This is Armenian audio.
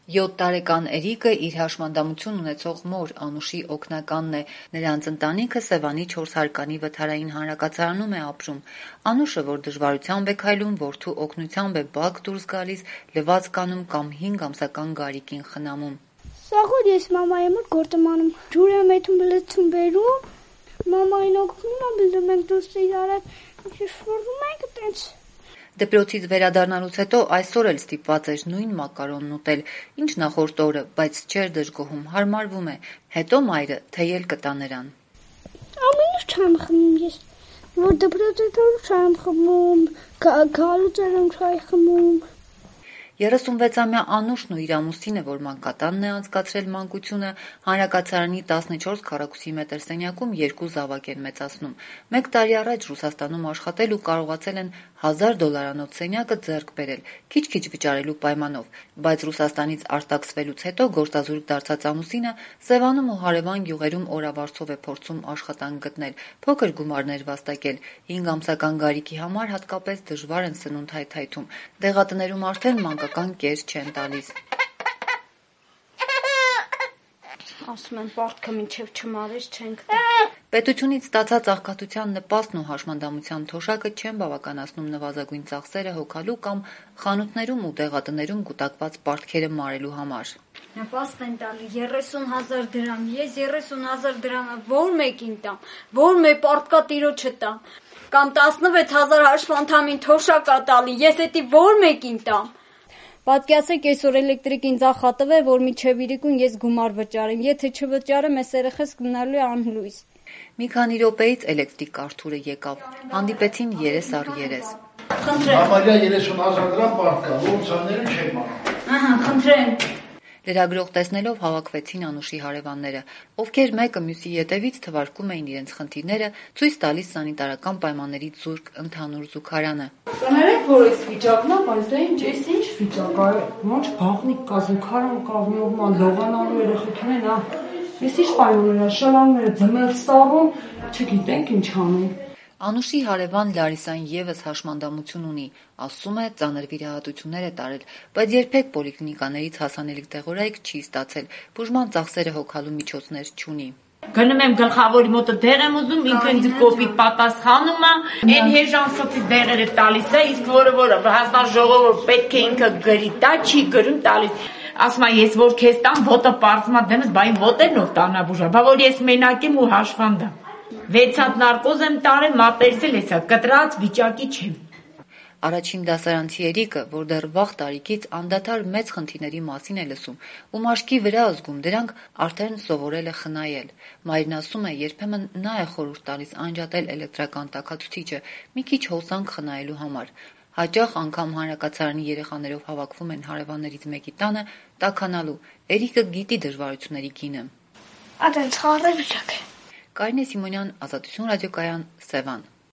7 տարեկան Էրիկը իր հաշմանդամություն ունեցող մոր Անուշի օգնականն է։ Նրանց ընտանիքը Սևանի 4 հարկանի վթարային հանրակացարանում է ապրում։ Անուշը, որ դժվարությամբ է քայլում, որդու օգնությամբ է բակ դուրս գալիս, լվացք անում կամ 5 ամսական Գարիկին խնամում։ Սաղ ես մամայի մոտ գործ եմ անում, ջուր եմ էթում բլթում բերում, մամային օգնում եմ, բլում ենք դուրս իրար, շվորվում ենք տենց։ Դպրոցից վերադառնալուց հետո այսօր էլ ստիպված էր նույն մակարոնն ուտել, ինչ նախորդ օրը, բայց չէր դժգոհում, հարմարվում է։ Հետո մայրը թեյել կտա նրան։ Ամեն ինչ չեմ խմում ես, որ դպրոցից չեմ խմում, գալուց եմ չայ խմում։ 36-ամյա Անուշն ու իր ամուսինը, որ մանկատանն է անցկացրել մանկությունը, հանրակացարանի 14 քառակուսի մետր սենյակում 2 զավակ են մեծացնում։ 1 տարի առաջ Ռուսաստանում աշխատել ու կարողացել են $1000 սենյակը ձեռք բերել, քիչ-քիչ վճարելու պայմանով, բայց Ռուսաստանից արտաքսվելուց հետո գործազուրկ դարձած ամուսինը Սևանում ու հարևան գյուղերում օրավարձով է փորձում աշխատանք գտնել, փոքր գումարներ վաստակել։ 5 ամսական Գարիկի համար հատկապես դժվար են սնունդ հայթայթում։ Դեղատներում արդեն մանկական կեր չեն տալիս։ Ասում են պարտքը մինչև չմարես չենք տա։ Պետությունից ստացած աղքատության նպաստն ու հաշմանդամության թոշակը չեն բավականացնում նվազագույն ծախսերը հոգալու կամ խանութներում ու դեղատներում կուտակված պարտքերը մարելու համար։ Նպաստ են տալի 30,000 դրամ, ես 30,000 դրամը որ մեկին տամ, որ մեր պարտկա տիրոջը տամ, կամ 16,000 հաշվանդամին թոշակա տալի, ես էդի որ մեկին տամ։ Պատկերացեք այսօր էլեկտրիկ ինձ ախատվել, որ միջև իրիկուն ես գումար վճարեմ, եթե չվճարեմ, ես երեխես գնալու է անլույս։ Մի քանի րոպեից էլեկտրիկ Արթուրը եկավ, հանդիպեցին երես առ երես։ Խնդրեմ։ Համարյա 30,000 դրամ պարտ կա, ոնց աներու չեմ անում։ Խնդրեմ։ Լրագրող տեսնելով հավաքվեցին Անուշի հարևանները, ովքեր մեկը մյուսի ետևից թվարկում էին իրենց խնդիրները, ցույց տալիս սանիտարական պայմաններից զուրկ ընդհանուր զուգարանը։ Կներեք, որ այս վիճակն է, բայց դա ինչ վիճակ է, ոնց բաղնիկ կա, զուգարան կա, նորմալ լողանալու երեխեքին է, ես ինչ պայմաններ, շալանները ձմել սառում, չգիտենք ինչ անենք։ Անուշի հարևան Լարիսան եւս հաշմանդամություն ունի, ասում է, ծանր վիրահատություններ է տարել, բայց երբեք պոլիկլինիկաներից հասանելիք դեղորայք չի ստացել, բուժման ծախսերը հոգալու միջոցներ չունի։ Գնում եմ գլխավորի մոտը դեղ եմ ուզում, ինքը ինձ կոպիտ պատասխանում է, այն հեժանսոցից դեղերը տալիս է, իսկ որը հաստատ ժողովուրդ պետք է ինքը գրի, դա չի գրում տալիս։ Ասում է, ես որ քեզ տամ, ոտը պարծմա դեմս, բա իմ ոտերն ով տանա բուժա, բա որ ես մենակ եմ ու հաշվանդամ։ 6 հատ նարկոզ եմ տարել, մատերսել հեսա, կտրած վիճակի չեմ։ Առաջին դասարանցի Էրիկը, որ դեռ վաղ տարիքից անդադար մեծ խնդիրների մասին է լսում ու մաշկի վրա զգում, դրանք արդեն սովորել է խնայել։ Մայրն ասում է, երբեմն նա է խորհուրդ տալիս անջատել էլեկտրական տաքացուցիչը մի քիչ հոսանք խնայելու համար։ Հաճախ անգամ հանրակացարանի երեխաներով հավաքվում են հարևաններից մեկի տանը տաքանալու։ Էրիկը գիտի դժվարությունների գինը։ Այդպես խառը վիճակ է։ Կարինե Սիմոնյան, Ազատություն ռադիոկայան, Սևան։